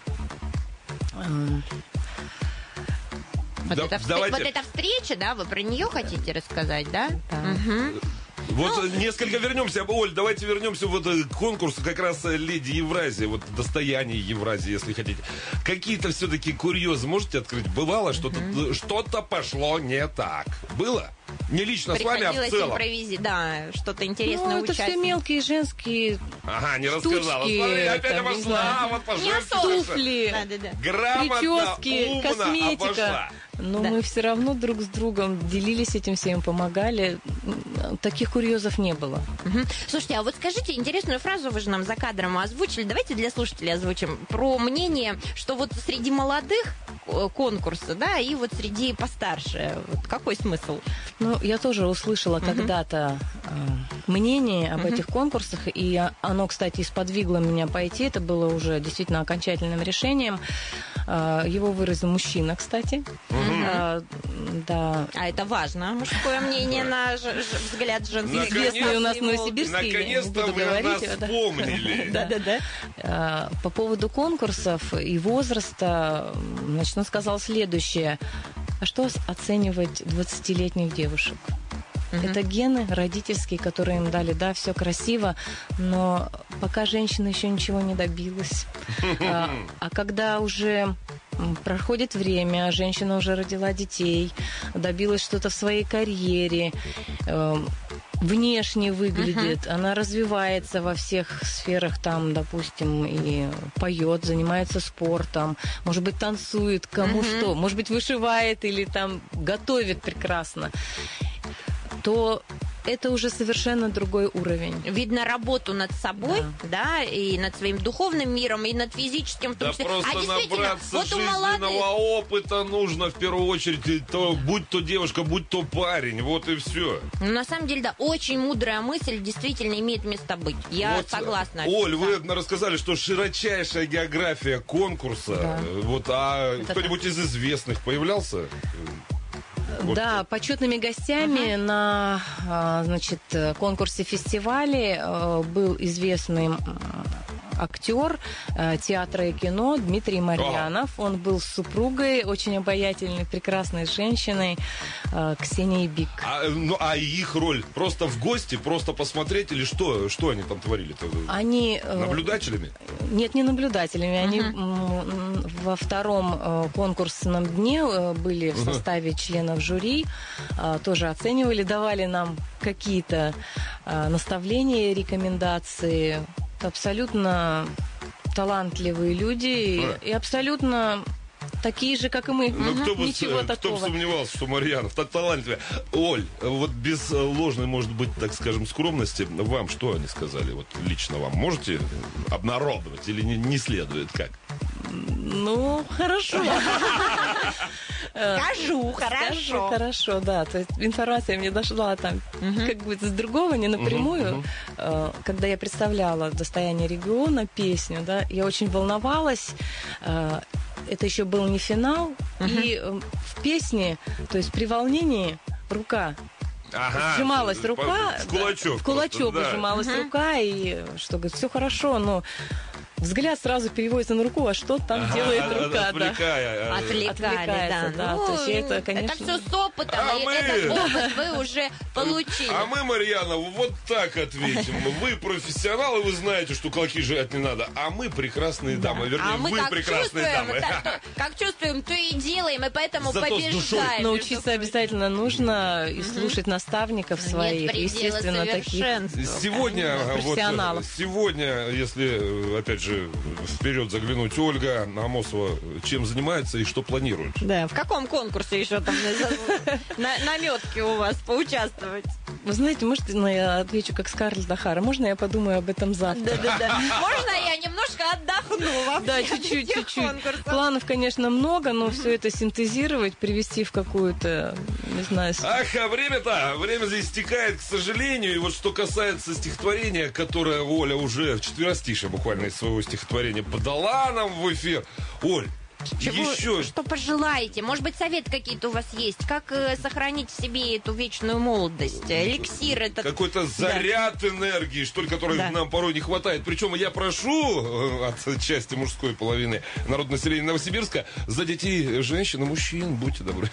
Вот эта встреча, да, вы про нее хотите рассказать, да? Вот несколько вернемся. Оль, давайте вернемся вот к конкурсу как раз «Леди Евразия». Вот достояние Евразии, если хотите. Какие-то все-таки курьезы можете открыть? Бывало что-то пошло не так? Было? Не лично с вами, а в целом. Да, что-то интересное это все мелкие женские Ага, не рассказала. Смотри, опять обошла, вот пожалуйста. Туфли, прически, косметика. Но мы все равно друг с другом делились этим всем, помогали. Таких курьезов не было. Слушайте, а вот скажите интересную фразу, вы же нам за кадром озвучили. Давайте для слушателей озвучим. Про мнение, что вот среди молодых конкурса, да, и вот среди постарше. Вот какой смысл? Ну, я тоже услышала когда-то мнение об этих конкурсах, и оно, кстати, сподвигло меня пойти. Это было уже действительно окончательным решением. Его выразил мужчина, кстати. Да. А это важно, мужское мнение на взгляд женский. Известный у нас новосибирский. Наконец-то вы нас вспомнили. Да. По поводу конкурсов и возраста, значит, он сказал следующее. А что оценивать 20-летних девушек? Это гены родительские, которые им дали. Да, все красиво, но пока женщина еще ничего не добилась. А когда уже проходит время, женщина уже родила детей, добилась что-то в своей карьере, внешне выглядит, она развивается во всех сферах, там, допустим, и поет, занимается спортом, может быть, танцует, кому что, может быть, вышивает или там готовит прекрасно, то это уже совершенно другой уровень. Видно работу над собой, да, и над своим духовным миром, и над физическим. В том числе. Просто набраться вот жизненного опыта нужно в первую очередь, будь то девушка, будь то парень, вот и все. Ну, на самом деле, да, очень мудрая мысль действительно имеет место быть. Я вот, согласна. Оль, вы рассказали, что широчайшая география конкурса. Да. Вот, кто-нибудь из известных появлялся? Да, почетными гостями на, значит, конкурсе фестивале был известный актер театра и кино Дмитрий Марьянов. Он был с супругой, очень обаятельной, прекрасной женщиной Ксенией Бик. А их роль? Просто в гости, просто посмотреть или что? Что они там творили-то? Они... Наблюдателями? Нет, не наблюдателями. Они во втором конкурсном дне были в составе членов жюри, тоже оценивали, давали нам какие-то наставления, рекомендации. Абсолютно талантливые люди и абсолютно такие же, как и мы. Ничего такого. Кто бы сомневался, что Марьянов так талантливый. Оль, вот без ложной, может быть, так скажем, скромности, вам что они сказали? Вот лично вам можете обнародовать или не следует? Как? Ну, хорошо. Скажу, хорошо, да. То есть информация мне дошла там как бы с другого, не напрямую. Когда я представляла «Достояние региона», песню, да, я очень волновалась. Это еще был не финал. И в песне, то есть при волнении рука сжималась рука. В кулачок сжималась рука, и что, говорит, все хорошо, но взгляд сразу переводится на руку, а что там делает рука? Отвлекается, да. Ну, то есть это, конечно... это все с опытом, этот опыт вы уже получили. А мы, Марьянову, вот так ответим. Вы профессионалы, вы знаете, что кулаки сжать не надо, а мы прекрасные дамы. Вернее, вы прекрасные дамы. Как чувствуем, то и делаем, и поэтому побеждаем. Научиться обязательно нужно и слушать наставников своих, естественно, таких профессионалов. Сегодня, если, опять же, вперед заглянуть, Ольга Амосова чем занимается и что планирует? Да, в каком конкурсе еще там наметки у вас поучаствовать? Вы знаете, может, я отвечу как Скарлетт Охара. Можно я подумаю об этом завтра? Да. Можно я немножко отдохну вообще? Да, чуть-чуть. Планов, конечно, много, но все это синтезировать, привести в какую-то, не знаю... Ах, а время здесь стекает, к сожалению. И вот что касается стихотворения, которое Оля уже в четверостишье буквально из своего стихотворения подала нам в эфир. Оль, что пожелаете? Может быть, советы какие-то у вас есть? Как сохранить в себе эту вечную молодость? Эликсир этот... Какой-то заряд энергии, что ли, которой нам порой не хватает. Причем я прошу от части мужской половины народного населения Новосибирска за детей женщин и мужчин. Будьте добры.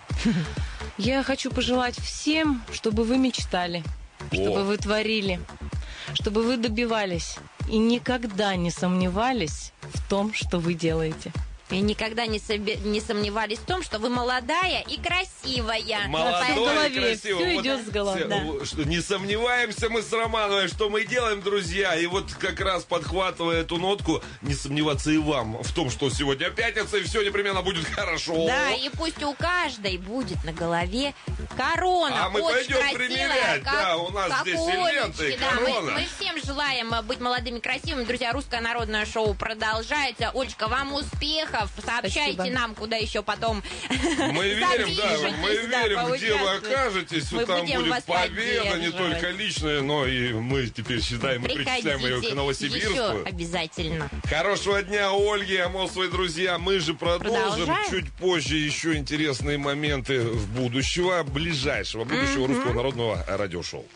Я хочу пожелать всем, чтобы вы мечтали, чтобы вы творили, чтобы вы добивались и никогда не сомневались в том, что вы делаете. И никогда не сомневались в том, что вы молодая и красивая. Молодая и красивая. Все идет с головы. Не сомневаемся мы с Романовой, что мы делаем, друзья. И вот как раз подхватывая эту нотку, не сомневаться и вам в том, что сегодня пятница, и все непременно будет хорошо. Да, и пусть у каждой будет на голове корона. А мы пойдем примерять. Да, у нас здесь и ленты, и корона. Мы всем желаем быть молодыми и красивыми. Друзья, русское народное шоу продолжается. Олечка, вам успехов. Сообщайте нам, куда еще потом. Мы верим, где вы окажетесь. Там будет победа, не только личная, но и мы теперь считаем и причисляем ее к Новосибирску. Еще обязательно. Хорошего дня, Ольги Амосовой, друзья. Мы же продолжим чуть позже еще интересные моменты ближайшего будущего русского народного радиошоу.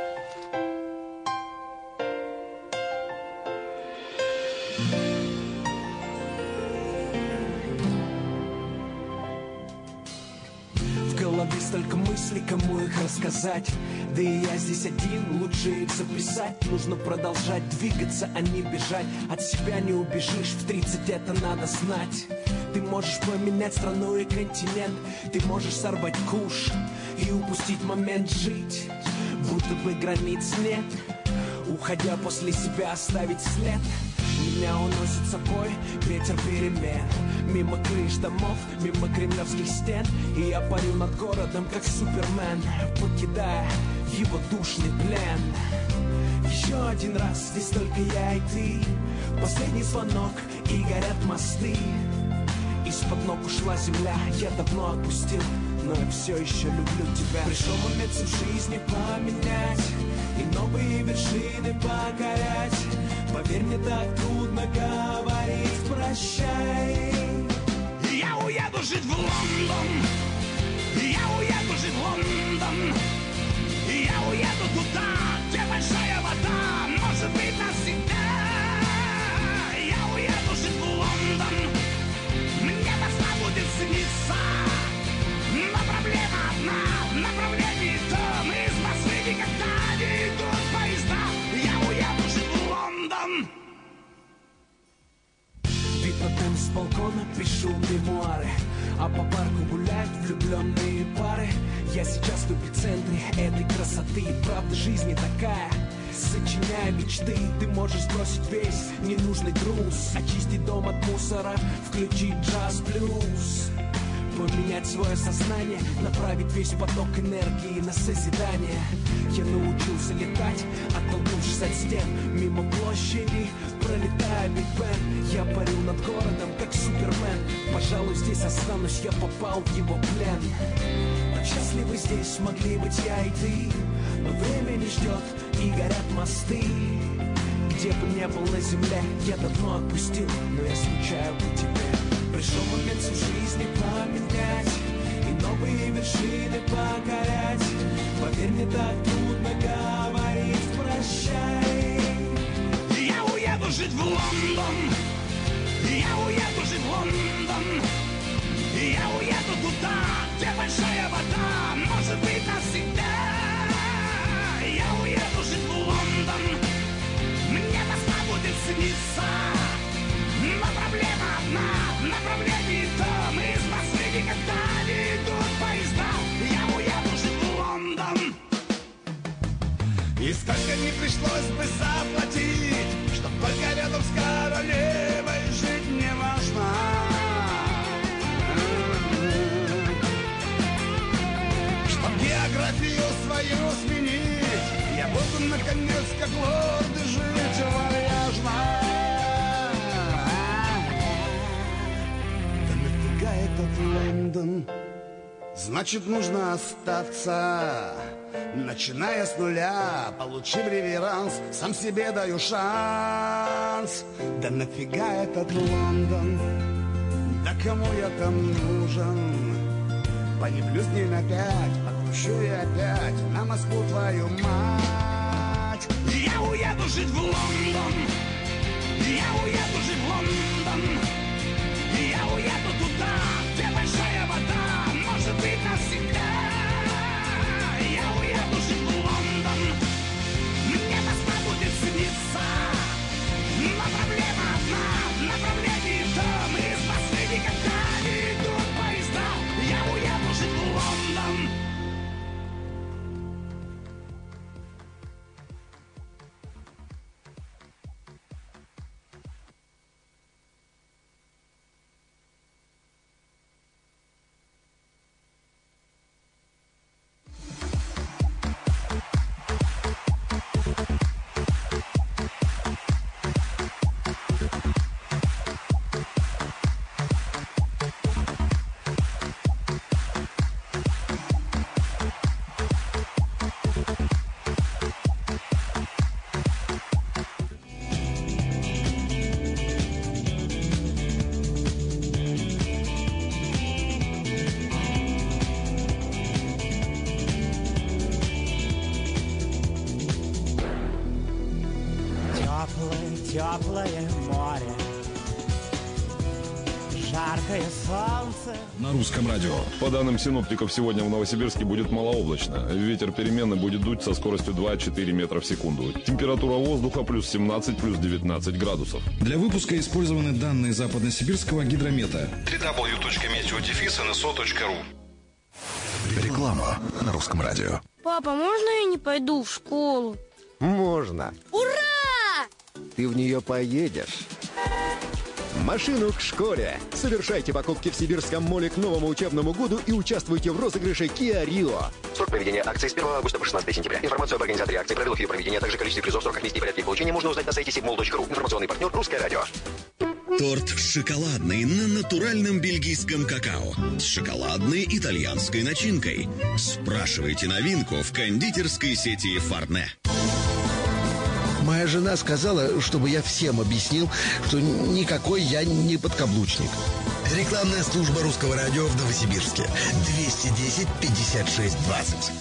Столько мыслей, кому их рассказать. Да и я здесь один, лучше их записать. Нужно продолжать двигаться, а не бежать. От себя не убежишь, в 30 это надо знать. Ты можешь поменять страну и континент. Ты можешь сорвать куш и упустить момент жить. будто бы границ нет. Уходя после себя оставить след. Меня уносит с собой ветер перемен. Мимо крыш домов, мимо кремлевских стен. И я парю над городом, как Супермен, покидая его душный плен. Еще один раз, здесь только я и ты. Последний звонок, и горят мосты. Из-под ног ушла земля, я давно отпустил, но я все еще люблю тебя. Пришел момент всю жизнь поменять и новые вершины покорять. Поверь, мне так трудно говорить прощай. Я уеду жить в Лондон, я уеду жить в Лондон. Я уеду туда, где большая вода, может быть навсегда. Я уеду жить в Лондон, мне должна будет сниться. Но проблема одна, направление то. Мы из Москвы никогда не идут поезда. Я уеду жить в Лондон. Вид на Темс с балкона, пишу мемуары. А по парку гуляют влюбленные пары. Я сейчас в эпицентре этой красоты. Правда жизни такая, сочиняя мечты. Ты можешь сбросить весь ненужный груз, очистить дом от мусора, включить джаз-блюз. Поменять свое сознание, направить весь поток энергии на созидание. Я научился летать, оттолкнувшись от стен. Мимо площади, пролетая Биг Бен. Я парю над городом, как Супермен. Пожалуй, здесь останусь, я попал в его плен. Так счастливы здесь могли быть я и ты. Но время не ждет, и горят мосты. Где бы ни был на земле, я давно отпустил, но я скучаю по тебе. Пришел момент всю жизнь поменять и новые вершины покорять. Поверь, мне так трудно говорить прощай. Я уеду жить в Лондон, я уеду жить в Лондон. Я уеду туда, где большая вода, может быть навсегда. Я уеду жить в Лондон, мне должна будет сниться. Но проблема одна, направление то. Мы из Москвы никогда не идут поезда. Я уеду жить в Лондон. И сколько не пришлось бы заплатить, чтоб только рядом с королевой жить не можно. Чтоб географию свою сменить, я буду наконец как лорд жить вальяжно. Этот Лондон, значит, нужно остаться. Начиная с нуля, получив реверанс, сам себе даю шанс. Да нафига этот Лондон? Да кому я там нужен? Понеплю с ним опять, покручу и опять на Москву твою мать. Я уеду жить в Лондон, я уеду жить в Лондон. Я уеду туда, где большая вода, может быть навсегда. Я уеду жить в Лондон, мне должна будет сниться. Но проблема одна, направление то. Мы из Москвы никогда не идут поезда. Я уеду жить в Лондон. Теплое море, жаркое солнце. На русском радио. По данным синоптиков, сегодня в Новосибирске будет малооблачно. Ветер переменный будет дуть со скоростью 2-4 метра в секунду. Температура воздуха плюс 17, плюс 19 градусов. Для выпуска использованы данные западносибирского гидромета. www.meteo-nso.ru. Реклама на русском радио. Папа, можно я не пойду в школу? Можно. Ура! Ты в нее поедешь. Машину к школе. Совершайте покупки в Сибирском моле к новому учебному году и участвуйте в розыгрыше Kia Rio. Срок проведения акции с 1 августа по 16 сентября. Информацию об организаторе акции, правилах ее проведения, а также количестве призов, сроках, месте и порядке получения можно узнать на сайте sibmall.ru. Информационный партнер «Русское радио». Торт шоколадный на натуральном бельгийском какао с шоколадной итальянской начинкой. Спрашивайте новинку в кондитерской сети «Фарне». Моя жена сказала, чтобы я всем объяснил, что никакой я не подкаблучник. Рекламная служба Русского радио в Новосибирске. 210-56-20.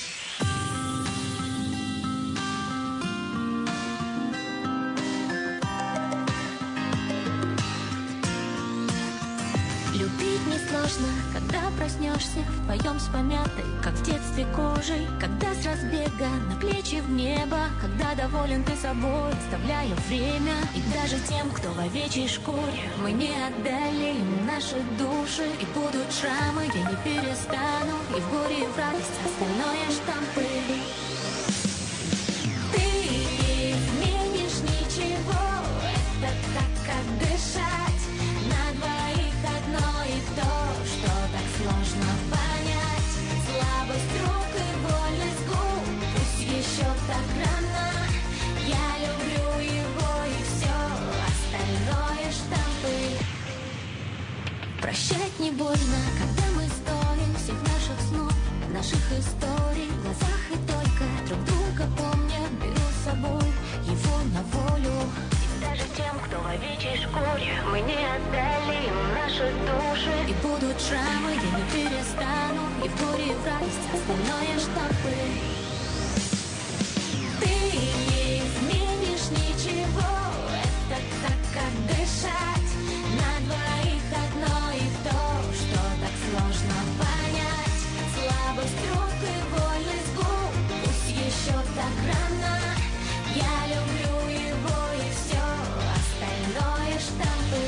Любить несложно, когда проснешься вдвоем с помятой, как в детстве кожей, когда с разбега на плечи в небо, когда доволен ты собой, оставляя время. И даже тем, кто в овечьей шкуре, мы не отдали им наши души. И будут шрамы, я не перестану, и в горе, и в радость остальное штампы. Ты не изменишь ничего, это так, как дышать. На двоих одно и то, что так сложно понять. Слабость рук и вольность губ, пусть еще так рано. Я люблю его и все, остальное штампы. Прощать не больно, когда мы стоим всех наших снов, наших историй в глазах, и только друг друга помня, беру с собой его на волю. Даже тем, кто в овечьей шкуре, мы не отдали им наши души. И будут шрамы, я не перестану, и в горе, и в радость остальное штампы. Ты не изменишь ничего, это так, как дышать. На двоих одно и то, что так сложно понять. Слабость рук и вольность губ, пусть еще так рано. Я люблю его и все, остальное штампы.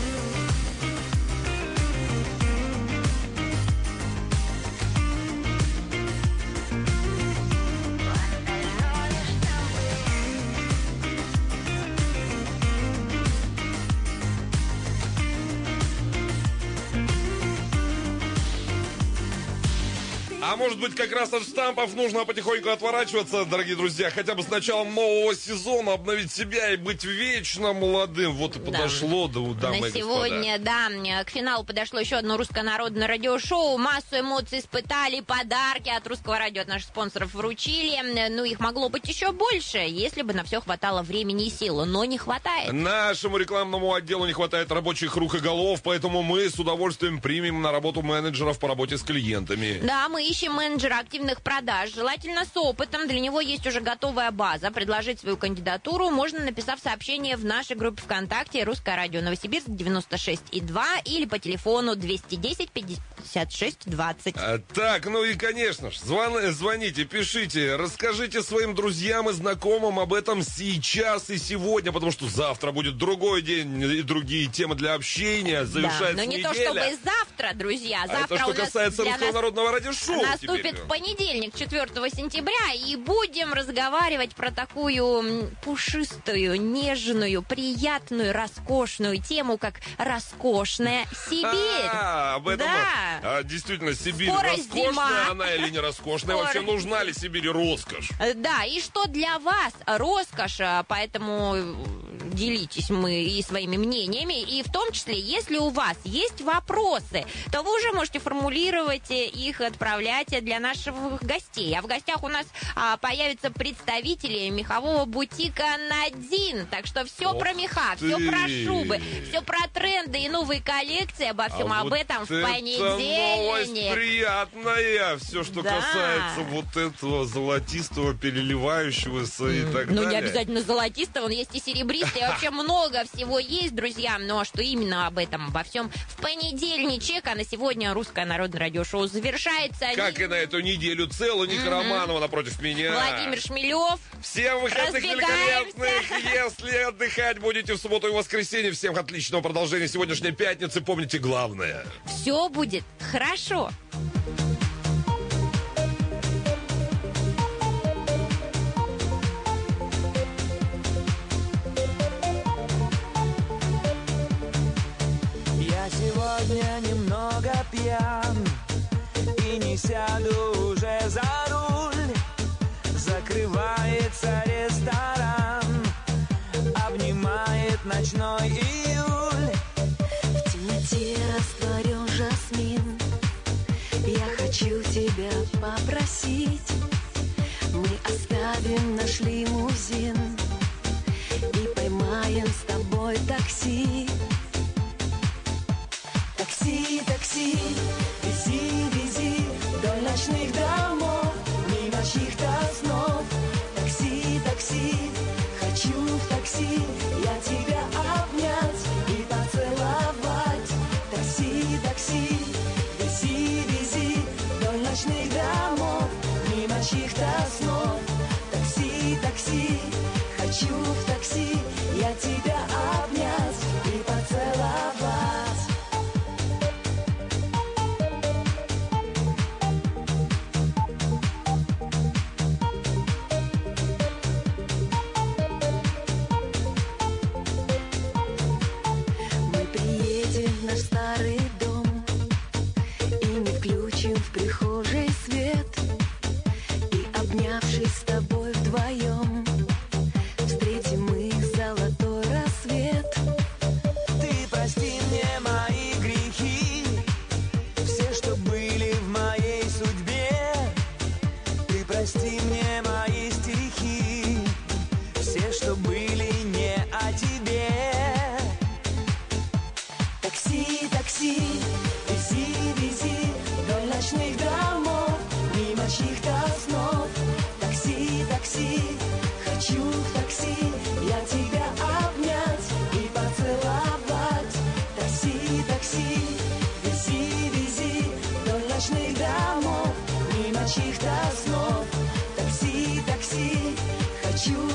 А может быть, как раз от штампов нужно потихоньку отворачиваться, дорогие друзья, хотя бы с началом нового сезона обновить себя и быть вечно молодым. Вот и подошло, да, дамы на и сегодня, да, к финалу подошло еще одно русское народное радиошоу. Массу эмоций испытали, подарки от Русского радио, от наших спонсоров вручили. Ну, их могло быть еще больше, если бы на все хватало времени и сил, но не хватает. Нашему рекламному отделу не хватает рабочих рук и голов, поэтому мы с удовольствием примем на работу менеджеров по работе с клиентами. Да, мы ищем менеджера активных продаж, желательно с опытом. Для него есть уже готовая база. Предложить свою кандидатуру можно, написав сообщение в нашей группе ВКонтакте «Русское радио Новосибирск» 96,2 или по телефону 210 56 20. Так, ну и, конечно же, звоните, пишите, расскажите своим друзьям и знакомым об этом сейчас и сегодня, потому что завтра будет другой день и другие темы для общения. Завершается но не неделя. то чтобы завтра, друзья. Завтра это что касается Русского народного радиошоу. Наступит понедельник, 4 сентября, и будем разговаривать про такую пушистую, нежную, приятную, роскошную тему, как роскошная Сибирь. Об этом да. Действительно, Сибирь Скоро роскошная зима. она или не роскошная? Вообще, нужна ли Сибири роскошь? Да, и что для вас роскошь, поэтому делитесь мы и своими мнениями, и в том числе, если у вас есть вопросы, то вы уже можете формулировать их, отправлять для наших гостей. А в гостях у нас появятся представители мехового бутика «Надин». Так что все про меха, все про шубы, все про тренды и новые коллекции. Обо всем об этом в понедельник. Новость приятная. Все, что касается вот этого золотистого, переливающегося и так далее. Ну, не обязательно золотистого, он есть и серебристый. Вообще много всего есть, друзья. Но что именно об этом, обо всем в понедельничек. А на сегодня Русское народное радиошоу завершается. Как и на эту неделю целую. Ника Романова напротив меня. Владимир Шмелев. Всем выходных великолепных. Если отдыхать будете в субботу и воскресенье, всем отличного продолжения сегодняшней пятницы. Помните главное. Все будет хорошо. ночной июль. В темноте растворен жасмин. Я хочу тебя попросить. Мы оставим наш лимузин и поймаем с тобой такси. Такси, такси, вези, вези вдоль ночных домов, мимо чьих-то снов. Такси, такси, хочу в такси я тебя обнять и поцеловать. Такси, такси, вези, вези вдоль ночных домов, мимо чьих-то снов. Такси, такси, хочу в такси я тебя обнять и поцеловать. Мы приедем в наш старый дом и не включим в прихожей свет. И, обнявшись с тобой вдвоем, встретим мы золотой рассвет. Ты прости мне мои грехи, все, что были в моей судьбе. Ты прости мне мои стихи, все, что были не о тебе. Такси, такси, вези, вези вдоль ночных домов, мимо чьих-то снов. Такси, такси, хочу в такси я тебя обнять и поцеловать. Такси, такси, вези, вези вдоль ночных домов, мимо чьих-то снов. Такси, такси, хочу